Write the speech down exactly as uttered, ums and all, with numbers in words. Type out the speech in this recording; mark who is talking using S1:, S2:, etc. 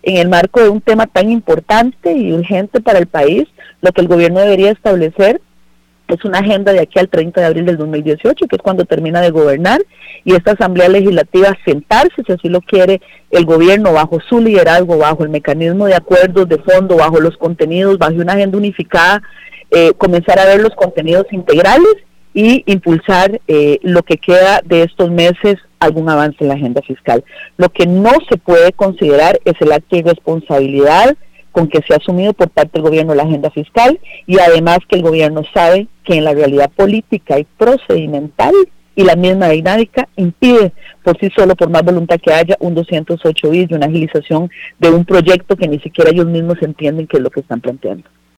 S1: en el marco de un tema tan importante y urgente para el país, lo que el gobierno debería establecer es una agenda de aquí al treinta de abril del dos mil dieciocho, que es cuando termina de gobernar, y esta Asamblea Legislativa sentarse, si así lo quiere el gobierno, bajo su liderazgo, bajo el mecanismo de acuerdos de fondo, bajo los contenidos, bajo una agenda unificada, eh, comenzar a ver los contenidos integrales y impulsar eh, lo que queda de estos meses, algún avance en la agenda fiscal. Lo que no se puede considerar es el acto de irresponsabilidad con que se ha asumido por parte del gobierno la agenda fiscal, y además que el gobierno sabe que en la realidad política y procedimental y la misma dinámica impide por sí solo, por más voluntad que haya, un doscientos ocho bis y una agilización de un proyecto que ni siquiera ellos mismos entienden qué es lo que están planteando.